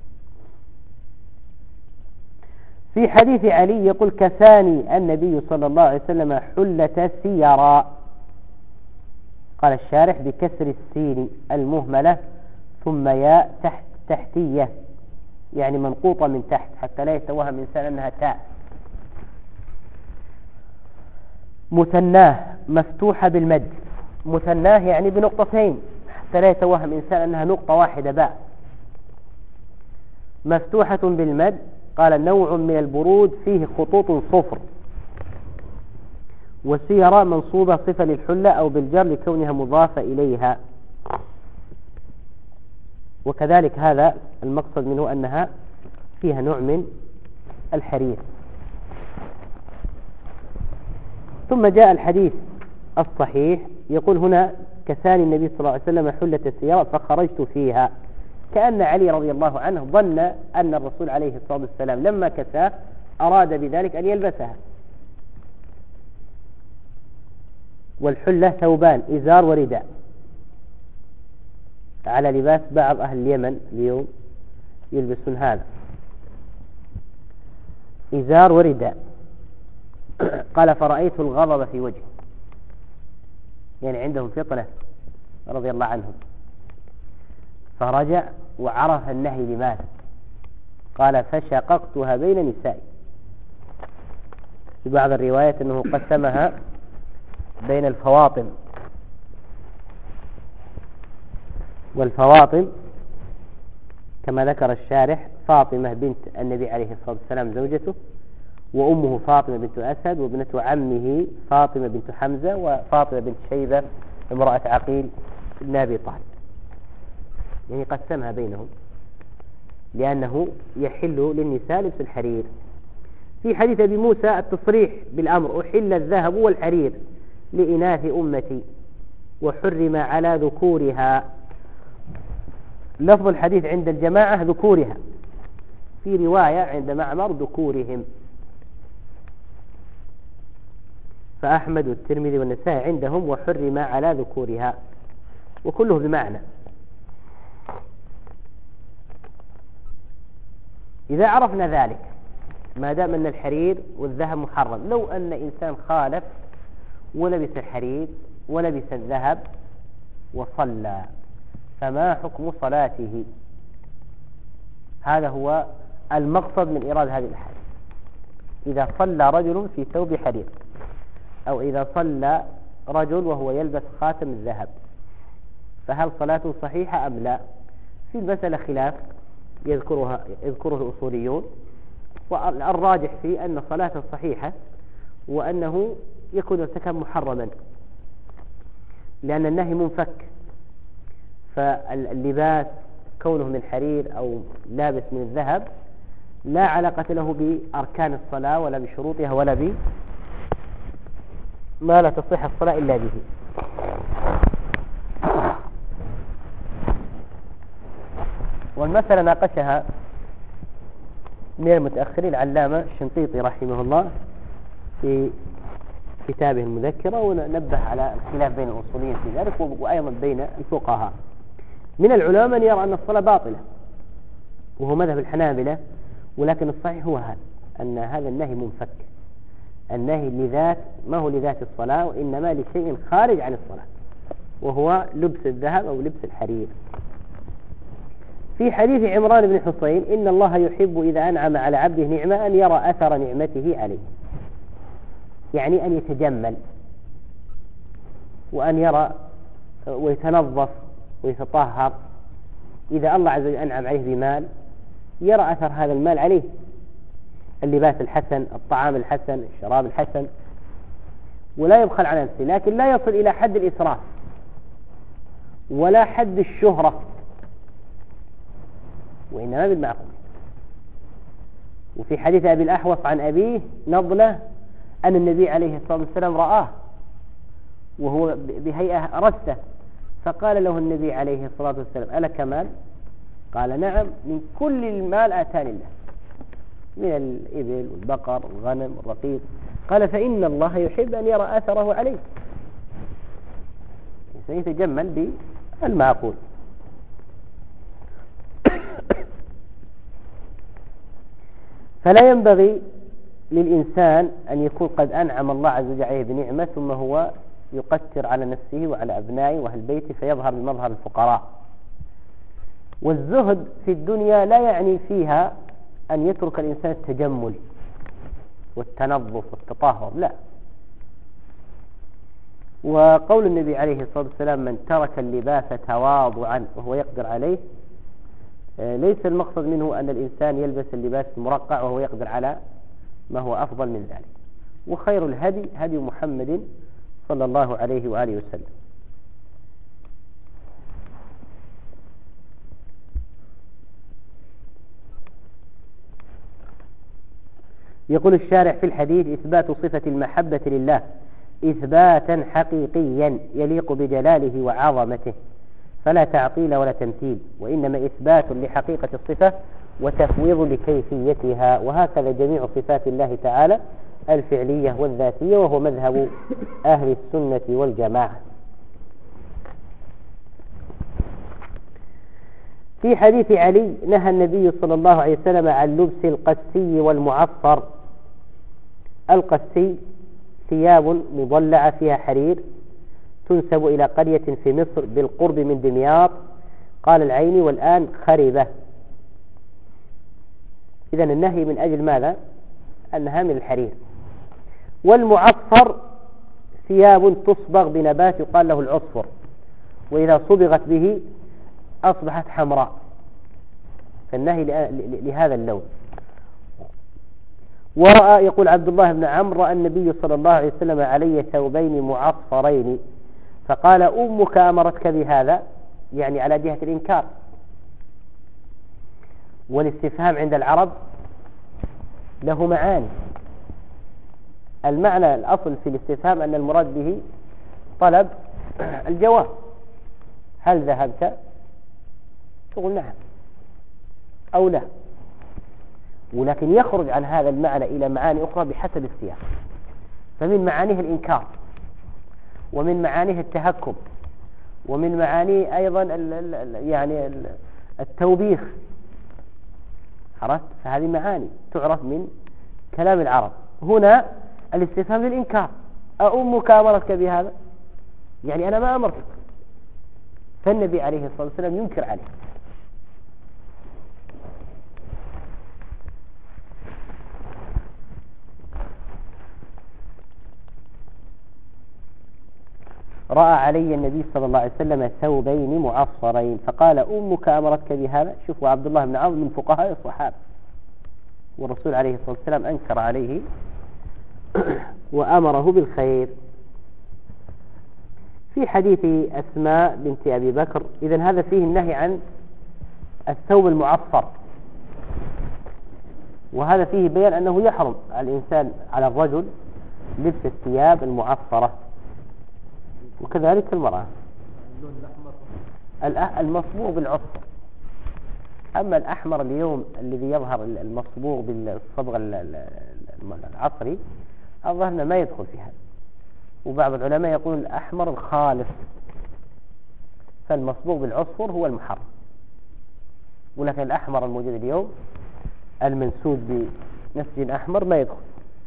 في حديث علي يقول كساني النبي صلى الله عليه وسلم حلة سيرا، قال الشارح بكسر السين المهملة ثم ياء تحتية، يعني منقوطة من تحت حتى لا يتوهم الإنسان أنها تاء. مثناه مفتوحة بالمد، مثناه يعني بنقطتين حتى لا يتوهم إنسان أنها نقطة واحدة باء. مفتوحة بالمد، قال نوع من البرود فيه خطوط صفر. وسيرة منصوبة صفة للحلة أو بالجر لكونها مضافة إليها، وكذلك هذا المقصد منه أنها فيها نوع من الحرير. ثم جاء الحديث الصحيح يقول هنا كساني النبي صلى الله عليه وسلم حلة السيارة فخرجت فيها، كأن علي رضي الله عنه ظن أن الرسول عليه الصلاة والسلام لما كساه أراد بذلك أن يلبسها. والحلة ثوبان إزار ورداء، على لباس بعض أهل اليمن اليوم يلبسون هذا، إزار ورداء. قال فرأيت الغضب في وجهه، يعني عندهم فطنة رضي الله عنهم، فرجع وعرف النهي لماذا، قال فشققتها بين نسائي. في بعض الروايات أنه قسمها بين الفواطم، والفواطم كما ذكر الشارح فاطمة بنت النبي عليه الصلاة والسلام زوجته، وأمه فاطمة بنت أسد، وابنة عمه فاطمة بنت حمزة، وفاطمة بنت شيبة امرأة عقيل بن أبي طالب، يعني قسمها بينهم لأنه يحل للنساء لبس الحرير. في حديث أبي موسى التصريح بالأمر أحل الذهب والحرير لإناث أمتي وحرم على ذكورها. لفظ الحديث عند الجماعة ذكورها، في رواية عند معمر ذكورهم، فأحمد والترمذي والنسائي عندهم وحرم على ذكورها، وكله بمعنى. إذا عرفنا ذلك ما دام أن الحرير والذهب محرم، لو أن إنسان خالف ولبس الحرير ولبس الذهب وصلى فما حكم صلاته؟ هذا هو المقصد من إيراد هذه الحديث. إذا صلى رجل في ثوب حرير، أو إذا صلى رجل وهو يلبس خاتم الذهب، فهل صلاته صحيحة أم لا؟ في المسألة خلاف يذكره الأصوليون، والراجح فيه أن صلاته صحيحة وأنه يكون ارتكب محرما، لأن النهي منفك، فاللباس كونه من حرير أو لابس من الذهب لا علاقة له بأركان الصلاة ولا بشروطها ولا ما لا تصح الصلاة إلا به. والمسألة ناقشها من المتأخرين العلامة الشنقيطي رحمه الله في كتابه المذكرة، ونبه على الخلاف بين الأصوليين في ذلك وأيضا بين الفقهاء. من العلماء من يرى أن الصلاة باطلة وهو مذهب الحنابلة، ولكن الصحيح هو هذا، أن هذا النهي منفك، النهي لذات ما هو لذات الصلاة وإنما لشيء خارج عن الصلاة، وهو لبس الذهب أو لبس الحرير. في حديث عمران بن حصين إن الله يحب إذا أنعم على عبده نعمة أن يرى أثر نعمته عليه، يعني أن يتجمل وأن يرى ويتنظف ويتطهر. إذا الله عز وجل أنعم عليه بمال يرى أثر هذا المال عليه، اللباس الحسن، الطعام الحسن، الشراب الحسن، ولا يبخل على نفسه، لكن لا يصل إلى حد الإسراف ولا حد الشهرة، وإنما بالمعقول. وفي حديث أبي الأحوص عن أبيه نضلة أن النبي عليه الصلاة والسلام رآه وهو بهيئة رثة، فقال له النبي عليه الصلاة والسلام ألك مال؟ قال نعم، من كل المال آتاني الله، من الإبل والبقر والغنم والرقيق. قال فإن الله يحب أن يرى أثره عليه، سيتجمل بالمعقول. فلا ينبغي للإنسان أن يكون قد أنعم الله عز وجل عليه بنعمة ثم هو يقتر على نفسه وعلى أبنائه وأهل بيته فيظهر بمظهر الفقراء. والزهد في الدنيا لا يعني فيها أن يترك الإنسان التجمل والتنظف والتطهر، لا. وقول النبي عليه الصلاة والسلام من ترك اللباس تواضعا وهو يقدر عليه، ليس المقصد منه أن الإنسان يلبس اللباس المرقع وهو يقدر على ما هو أفضل من ذلك. وخير الهدي هدي محمد صلى الله عليه وآله وسلم. يقول الشارع في الحديث إثبات صفة المحبة لله إثباتا حقيقيا يليق بجلاله وعظمته، فلا تعطيل ولا تمثيل، وإنما إثبات لحقيقة الصفة وتفويض لكيفيتها. وهكذا جميع صفات الله تعالى الفعلية والذاتية، وهو مذهب أهل السنة والجماعة. في حديث علي نهى النبي صلى الله عليه وسلم عن لبس القسي والمعصر. القسي ثياب مضلعة فيها حرير تنسب إلى قرية في مصر بالقرب من دمياط، قال العيني والآن خربة. إذن النهي من أجل ماذا؟ أنها من الحرير. والمعصر ثياب تصبغ بنبات يقال له العصفر، وإذا صبغت به أصبحت حمراء، فالنهي لهذا اللون. ورأى يقول عبد الله بن عمرو رأى النبي صلى الله عليه وسلم علي ثوبين معصرين، فقال أمك أمرتك بهذا، يعني على جهة الإنكار. والاستفهام عند العرب له معاني. المعنى الأصل في الاستفهام أن المراد به طلب الجواب، هل ذهبت؟ تقول نعم أو لا. ولكن يخرج عن هذا المعنى إلى معاني أخرى بحسب السياق، فمن معانيه الإنكار، ومن معانيه التهكم، ومن معانيه أيضا يعني التوبيخ. عرفت؟ فهذه معاني تعرف من كلام العرب. هنا الاستفهام للإنكار، أأمك أمرتك بهذا؟ يعني أنا ما أمرتك. فالنبي عليه الصلاة والسلام ينكر عليه. رأى علي النبي صلى الله عليه وسلم ثوبين معصرين، فقال أمك أمرتك بهذا. شوفوا عبد الله بن عمرو من فقهاء الصحابة، والرسول عليه الصلاة والسلام أنكر عليه وأمره بالخير. في حديث أسماء بنت أبي بكر، إذن هذا فيه النهي عن الثوب المعصر. وهذا فيه بيان أنه يحرم على الإنسان على الرجل لبس الثياب المعصرة، وكذلك المرأة. المصبوغ بالعصفر. أما الأحمر اليوم الذي يظهر المصبوغ بالصبغ العصري الظاهر ما يدخل في هذا، وبعض العلماء يقول الأحمر الخالص، فالمصبوغ بالعصفر هو المحرم، ولكن الأحمر الموجود اليوم المنسوج بنسج أحمر ما يدخل.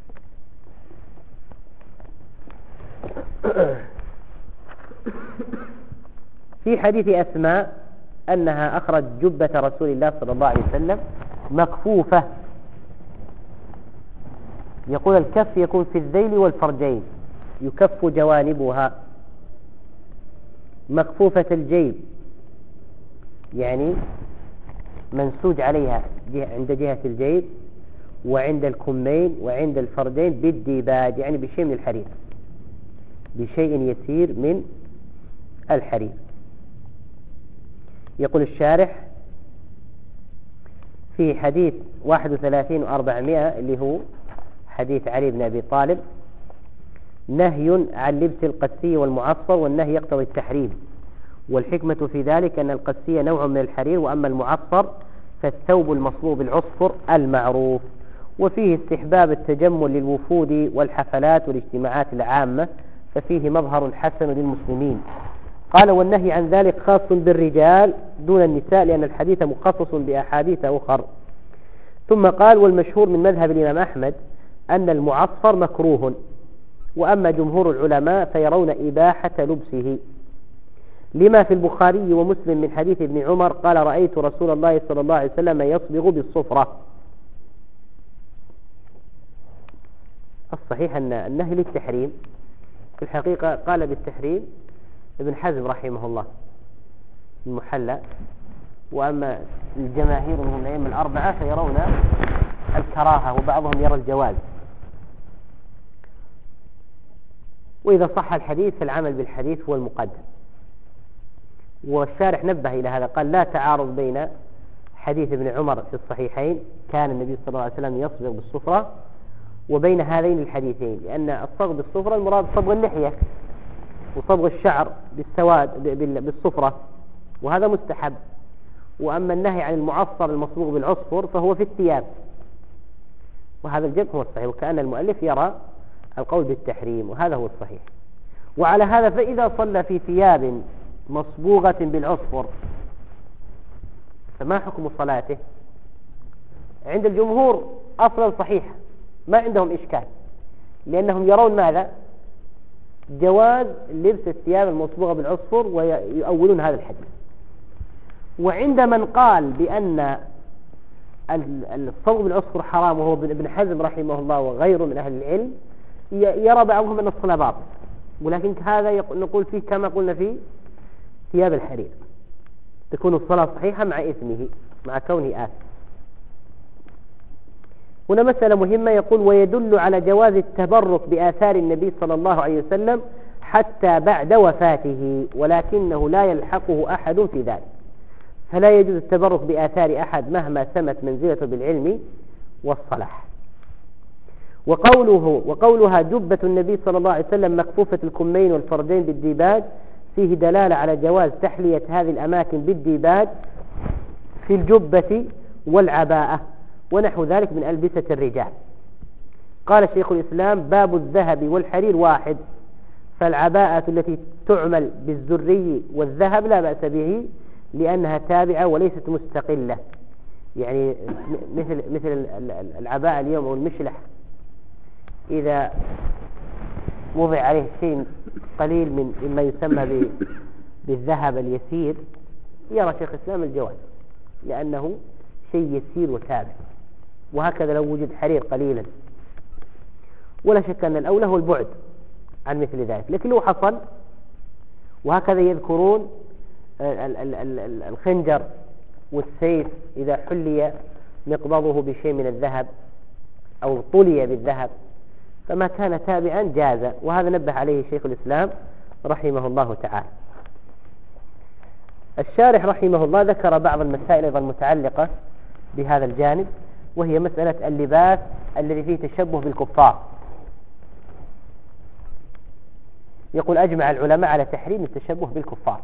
في حديث أسماء أنها أخرج جبة رسول الله صلى الله عليه وسلم مكفوفة، يقول الكف يكون في الذيل والفرجين، يكف جوانبها، مكفوفة الجيب يعني منسوج عليها عند جهة الجيب وعند الكمين وعند الفردين بالديباج، يعني بشيء من الحرير، بشيء يسير من الحرير. يقول الشارح في حديث 31,400 اللي هو حديث علي بن أبي طالب: نهي عن لبس القسي والمعصفر، والنهي يقتضي التحريم، والحكمة في ذلك أن القسي نوع من الحرير، وأما المعصفر فالثوب المصبوغ بالعصفر المعروف. وفيه استحباب التجمل للوفود والحفلات والاجتماعات العامة، ففيه مظهر حسن للمسلمين. قال: والنهي عن ذلك خاص بالرجال دون النساء، لأن الحديث مخصص بأحاديث أخر. ثم قال: والمشهور من مذهب الإمام أحمد أن المعصفر مكروه، وأما جمهور العلماء فيرون إباحة لبسه، لما في البخاري ومسلم من حديث ابن عمر قال: رأيت رسول الله صلى الله عليه وسلم يصبغ بالصفرة. الصحيح أن النهي للتحريم، في الحقيقة قال بالتحريم ابن حزم رحمه الله المحلى، وأما الجماهير من الأئمة الأربعة فيرون الكراهة، وبعضهم يرى الجواز. وإذا صح الحديث فالعمل بالحديث هو المقدم. والشارح نبه إلى هذا، قال: لا تعارض بين حديث ابن عمر في الصحيحين كان النبي صلى الله عليه وسلم يصبغ بالصفرة وبين هذين الحديثين، لأن الصبغ بالصفرة المراد صبغ اللحية وصبغ الشعر بالسواد بالصفرة، وهذا مستحب. وأما النهي عن المعصر المصبوغ بالعصفر فهو في الثياب، وهذا الجمع هو الصحيح، وكأن المؤلف يرى القول بالتحريم، وهذا هو الصحيح. وعلى هذا فإذا صلى في ثياب مصبوغة بالعصفر فما حكم صلاته؟ عند الجمهور أصلا صحيحة، ما عندهم إشكال، لأنهم يرون ماذا؟ جواز لبس الثياب المصبوغة بالعصفر، ويؤولون هذا الحديث. وعند من قال بأن الصبغ بالعصفر حرام، وهو ابن حزم رحمه الله وغيره من أهل العلم، يرى بعضهم أن الصلاة باطل، ولكن هذا نقول فيه كما قلنا في ثياب الحرير تكون الصلاة صحيحة مع إثمه، مع كونه آثم. هنا مسألة مهمة، يقول: ويدل على جواز التبرك بآثار النبي صلى الله عليه وسلم حتى بعد وفاته، ولكنه لا يلحقه أحد في ذلك، فلا يجوز التبرك بآثار أحد مهما سمت منزلته بالعلم والصلاح. وقولها جبة النبي صلى الله عليه وسلم مكفوفة الكمين والفردين بالديباج فيه دلالة على جواز تحلية هذه الأماكن بالديباج في الجبة والعباءة ونحو ذلك من ألبسة الرجال. قال شيخ الإسلام: باب الذهب والحرير واحد، فالعباءة التي تعمل بالزري والذهب لا بأس به، لأنها تابعة وليست مستقلة، يعني مثل العباءة اليوم أو المشلح إذا وضع عليه شيء قليل مما يسمى بالذهب اليسير يرى شيخ الإسلام الجواز، لأنه شيء يسير وتابع. وهكذا لو وجد حرير قليلا، ولا شك أن الأولى هو البعد عن مثل ذلك. لكن لو حصل، وهكذا يذكرون الخنجر والسيف إذا حلي مقبضه بشيء من الذهب أو طلي بالذهب فما كان تابعا جاز، وهذا نبه عليه شيخ الإسلام رحمه الله تعالى. الشارح رحمه الله ذكر بعض المسائل أيضا المتعلقة بهذا الجانب، وهي مسألة اللباس الذي فيه تشبه بالكفار. يقول أجمع العلماء على تحريم التشبه بالكفار،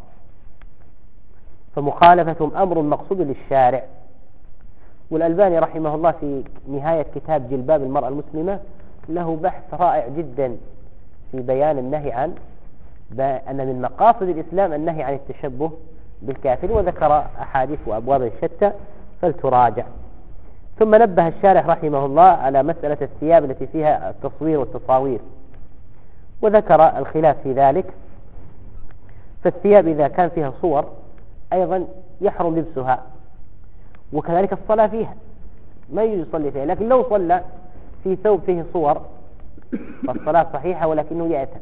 فمخالفتهم أمر مقصود للشارع. والألباني رحمه الله في نهاية كتاب جلباب المرأة المسلمة له بحث رائع جدا في بيان النهي عن أن من مقاصد الإسلام النهي عن التشبه بالكافر، وذكر أحاديث وأبواب شتى فلتراجع. ثم نبه الشارح رحمه الله على مسألة الثياب التي فيها التصوير والتصاوير، وذكر الخلاف في ذلك. فالثياب إذا كان فيها صور أيضا يحرم لبسها، وكذلك الصلاة فيها ما يصلي فيها، لكن لو صلى في ثوب فيه صور فالصلاة صحيحة ولكنه يأثم.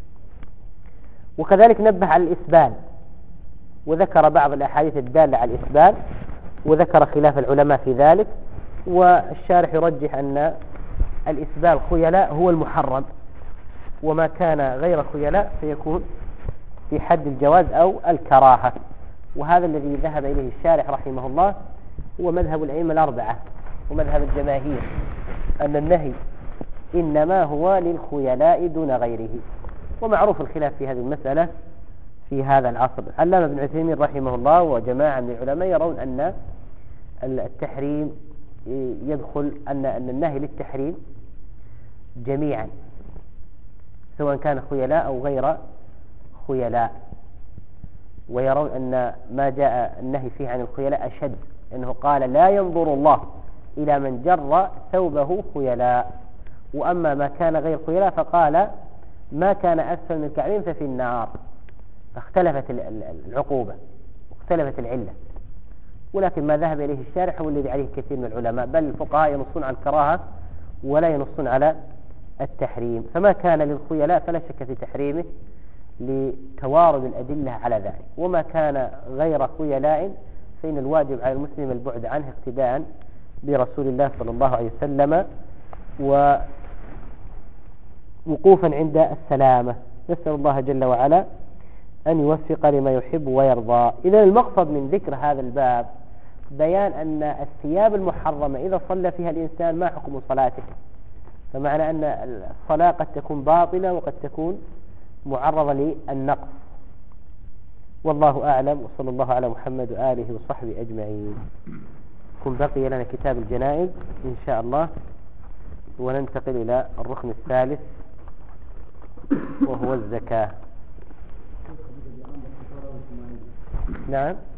وكذلك نبه على الإسبال، وذكر بعض الأحاديث الدالة على الإسبال، وذكر خلاف العلماء في ذلك. والشارح يرجح أن الإسبال خيلاء هو المحرم، وما كان غير خيلاء فيكون في حد الجواز أو الكراهة. وهذا الذي ذهب إليه الشارح رحمه الله هو مذهب الأئمة الأربعة ومذهب الجماهير، أن النهي إنما هو للخيلاء دون غيره. ومعروف الخلاف في هذه المسألة في هذا العصر. علامة ابن عثيمين رحمه الله وجماعة من العلماء يرون أن التحريم يدخل أن النهي للتحريم جميعا، سواء كان خيلاء أو غير خيلاء. ويرون أن ما جاء النهي فيه عن الخيلاء أشد، أنه قال لا ينظر الله إلى من جر ثوبه خيلاء، وأما ما كان غير خيلاء فقال ما كان أسفل من الكعبين ففي النار. فاختلفت العقوبة واختلفت العلة. ولكن ما ذهب إليه الشارح هو الذي عليه كثير من العلماء، بل الفقهاء ينصون على الكراهة ولا ينصون على التحريم. فما كان للخيلاء فلا شك في تحريمه لتوارد الأدلة على ذلك، وما كان غير خيلاء فإن الواجب على المسلم البعد عنه اقتداء برسول الله صلى الله عليه وسلم ووقوفا عند السلامة. نسأل الله جل وعلا أن يوفق لما يحب ويرضى. إذا المقصد من ذكر هذا الباب بيان أن الثياب المحرمة إذا صلى فيها الإنسان ما حكم صلاته، فمعنى أن الصلاة قد تكون باطلة وقد تكون معرضة للنقص. والله أعلم، وصلى الله على محمد وآله وصحبه أجمعين. كن بقي لنا كتاب الجنائز إن شاء الله، وننتقل إلى الركن الثالث وهو الزكاة. نعم.